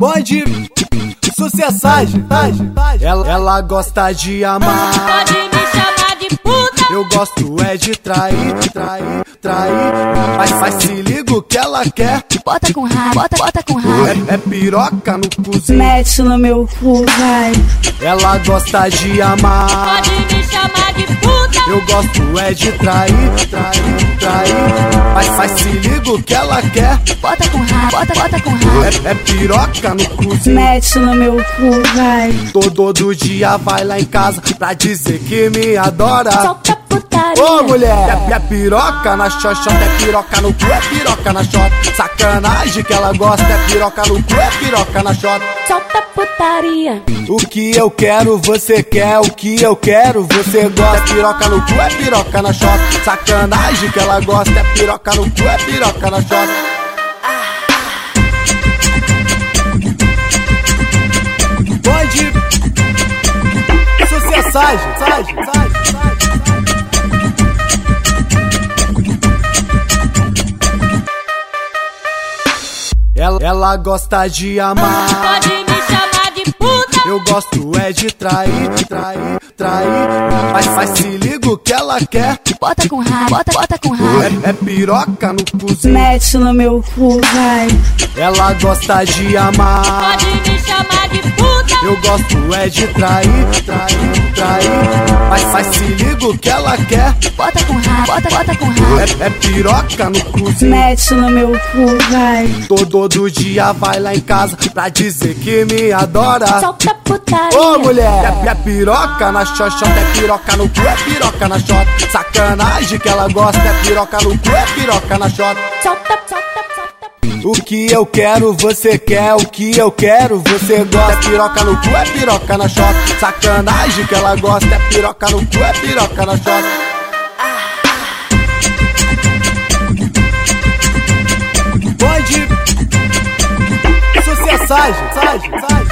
Bonde, sucessagem. Ela gosta de amar. Pode me chamar de puta. Eu gosto é de trair. Mas se liga o que ela quer. Bota com raiva, bota com raiva. É piroca no cozinho. Mete no meu cu, vai. Ela gosta de amar. Pode me chamar de puta. Eu gosto é de trair. Mas se liga o que ela quer. Bota com raiva, bota com raiva. É piroca no cozinho. Mete no meu cu, vai. Todo dia vai lá em casa pra dizer que me adora. Solta putaria. Ô mulher, é piroca na xoxota, é piroca no cu, é piroca na xota. Sacanagem que ela gosta, é piroca no cu, é piroca na xota. Solta putaria. O que eu quero, você quer, o que eu quero, você gosta. É piroca no cu, é piroca na xota. Sacanagem que ela gosta, é piroca no cu, é piroca na xota. Bonde, sucessagem. Ela gosta de amar. Pode me chamar de puta. Eu gosto é de trair. Mas se liga o que ela quer. Bota com raiva, bota com raiva. É piroca no cozinho. Mete no meu cu, vai. Ela gosta de amar. Pode me chamar de puta. Eu gosto é de trair. Mas se liga o que ela quer. Bota com raiva, bota com raiva. É piroca no cozinho. Mete no meu cu, vai. Todo dia vai lá em casa pra dizer que me adora. Solta putaria. Ô mulher, é piroca na xoxota, é piroca no cu, é piroca na xota. Sacanagem que ela gosta, é piroca no cu, é piroca na xota. Solta. O que eu quero, você quer, o que eu quero, você gosta. É piroca no cu, é piroca na xota. Sacanagem que ela gosta, é piroca no cu, é piroca na xota. Bonde, sucessagem.